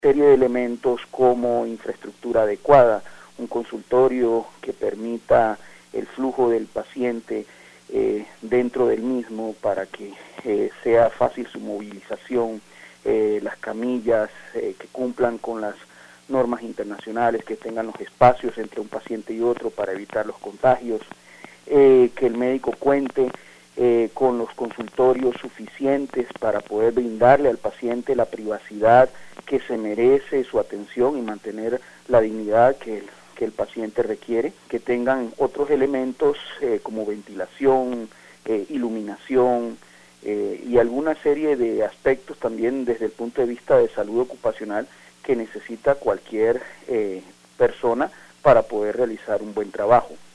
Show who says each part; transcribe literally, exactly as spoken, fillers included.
Speaker 1: serie de elementos como infraestructura adecuada, un consultorio que permita el flujo del paciente eh, dentro del mismo para que eh, sea fácil su movilización, eh, las camillas eh, que cumplan con las normas internacionales, que tengan los espacios entre un paciente y otro para evitar los contagios, eh, que el médico cuente eh, con los consultorios suficientes para poder brindarle al paciente la privacidad que se merece, su atención y mantener la dignidad que el, que el paciente requiere, que tengan otros elementos eh, como ventilación, eh, iluminación eh, y alguna serie de aspectos también desde el punto de vista de salud ocupacional que necesita cualquier eh, persona para poder realizar un buen trabajo.